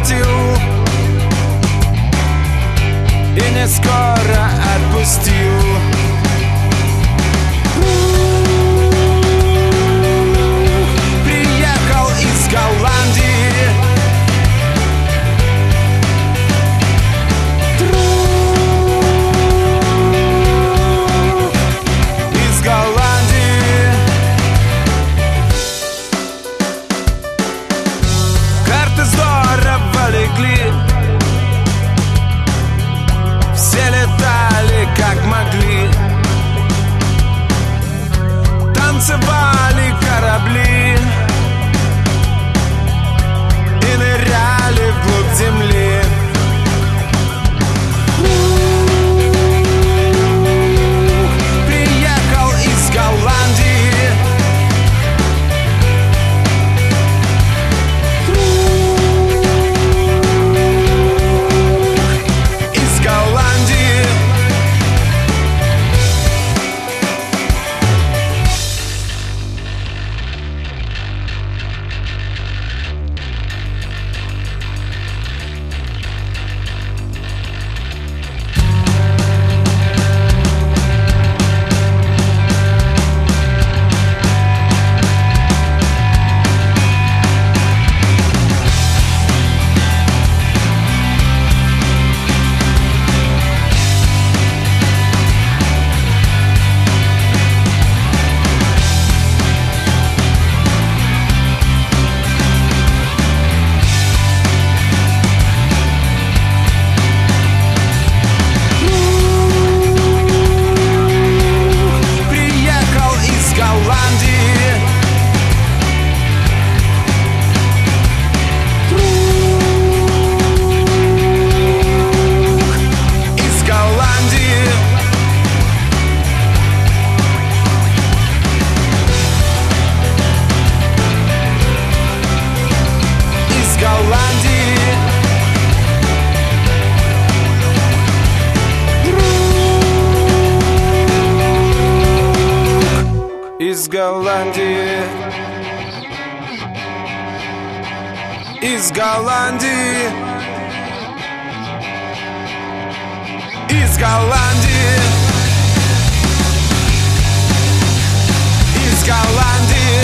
заботил и не скоро отпустил. Приехал из Голландии, из Голландии. Карты здорово легли, все летали как могли, танцевали корабли и ныряли вглубь земли. Приехал из Голландии, из Голландии. Приехал из Голландии, из Голландии. Из Голландии. Из Голландии. Из Голландии. Из Голландии. Из Голландии.